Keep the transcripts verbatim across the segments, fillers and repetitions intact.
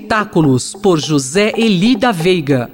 Sustentáculos, por José Eli da Veiga.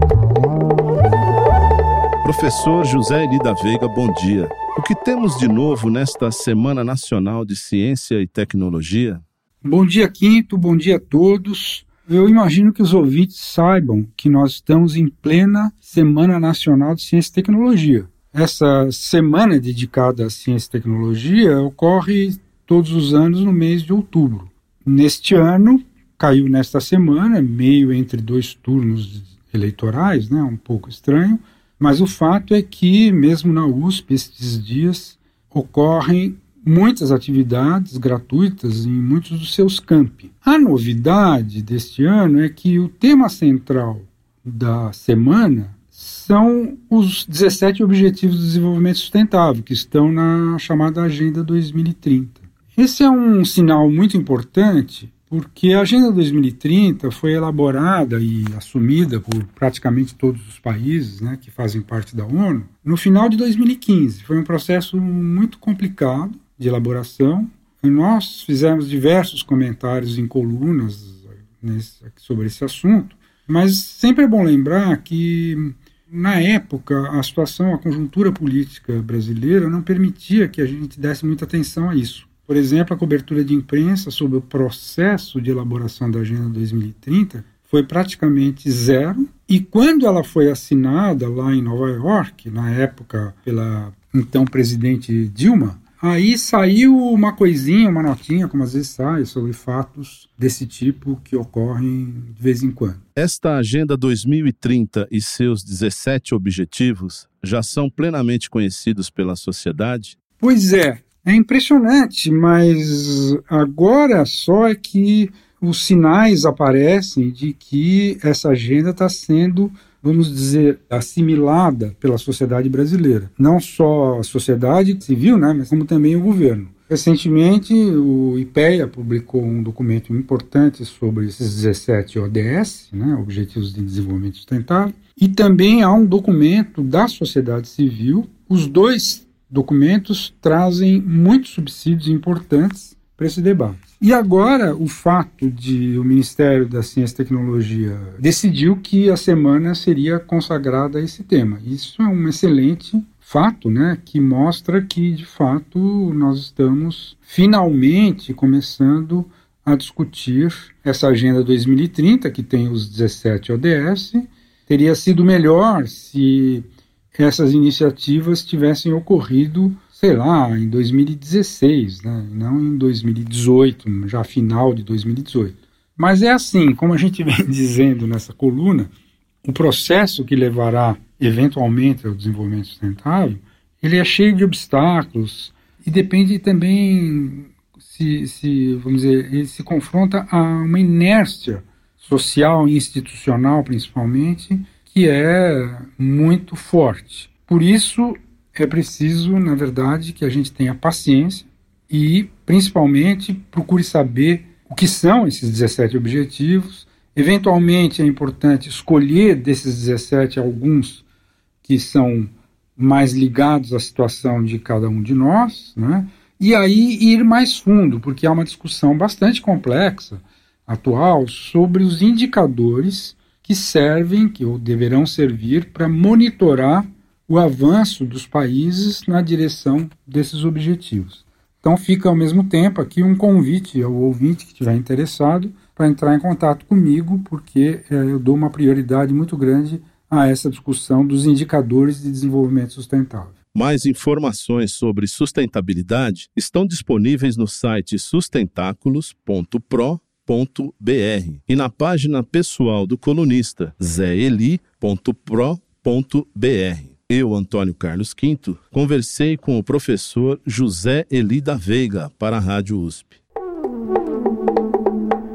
Professor José Eli da Veiga, bom dia. O que temos de novo nesta Semana Nacional de Ciência e Tecnologia? Bom dia, Quinto, bom dia a todos. Eu imagino que os ouvintes saibam que nós estamos em plena Semana Nacional de Ciência e Tecnologia. Essa semana dedicada à ciência e tecnologia ocorre todos os anos no mês de outubro. Neste ano, caiu nesta semana, meio entre dois turnos eleitorais, né, um pouco estranho, mas o fato é que, mesmo na U S P, estes dias ocorrem muitas atividades gratuitas em muitos dos seus campi. A novidade deste ano é que o tema central da semana são os dezessete Objetivos de Desenvolvimento Sustentável, que estão na chamada Agenda dois mil e trinta. Esse é um sinal muito importante, porque a Agenda dois mil e trinta foi elaborada e assumida por praticamente todos os países, né, que fazem parte da ONU no final de dois mil e quinze. Foi um processo muito complicado de elaboração. E nós fizemos diversos comentários em colunas nesse, sobre esse assunto, mas sempre é bom lembrar que, na época, a situação, a conjuntura política brasileira não permitia que a gente desse muita atenção a isso. Por exemplo, a cobertura de imprensa sobre o processo de elaboração da Agenda dois mil e trinta foi praticamente zero, e quando ela foi assinada lá em Nova York, na época pela então presidente Dilma, aí saiu uma coisinha, uma notinha, como às vezes sai, sobre fatos desse tipo que ocorrem de vez em quando. Esta Agenda dois mil e trinta e seus dezessete objetivos já são plenamente conhecidos pela sociedade? Pois é. É impressionante, mas agora só é que os sinais aparecem de que essa agenda está sendo, vamos dizer, assimilada pela sociedade brasileira. Não só a sociedade civil, né, mas como também o governo. Recentemente, o IPEA publicou um documento importante sobre esses dezessete O D S, né, Objetivos de Desenvolvimento Sustentável, e também há um documento da sociedade civil. Os dois documentos trazem muitos subsídios importantes para esse debate. E agora, o fato de o Ministério da Ciência e Tecnologia decidiu que a semana seria consagrada a esse tema. Isso é um excelente fato, né, que mostra que, de fato, nós estamos finalmente começando a discutir essa Agenda dois mil e trinta, que tem os dezessete O D S. Teria sido melhor se essas iniciativas tivessem ocorrido, sei lá, em dois mil e dezesseis, né? Não em dois mil e dezoito, já final de dois mil e dezoito. Mas é assim, como a gente vem dizendo nessa coluna, o processo que levará eventualmente ao desenvolvimento sustentável, ele é cheio de obstáculos e depende também, se, se, vamos dizer, ele se confronta a uma inércia social e institucional, principalmente, que é muito forte. Por isso, é preciso, na verdade, que a gente tenha paciência e, principalmente, procure saber o que são esses dezessete objetivos. Eventualmente, é importante escolher desses dezessete alguns que são mais ligados à situação de cada um de nós, né? E aí ir mais fundo, porque há uma discussão bastante complexa, atual, sobre os indicadores que servem, que ou deverão servir para monitorar o avanço dos países na direção desses objetivos. Então fica ao mesmo tempo aqui um convite ao ouvinte que estiver interessado para entrar em contato comigo, porque é, eu dou uma prioridade muito grande a essa discussão dos indicadores de desenvolvimento sustentável. Mais informações sobre sustentabilidade estão disponíveis no site sustentáculos ponto pro ponto br e na página pessoal do colunista zé eli ponto pro ponto br. Eu, Antônio Carlos Quinto, conversei com o professor José Eli da Veiga para a Rádio U S P.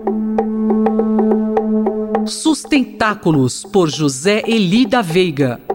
Sustentáculos, por José Eli da Veiga.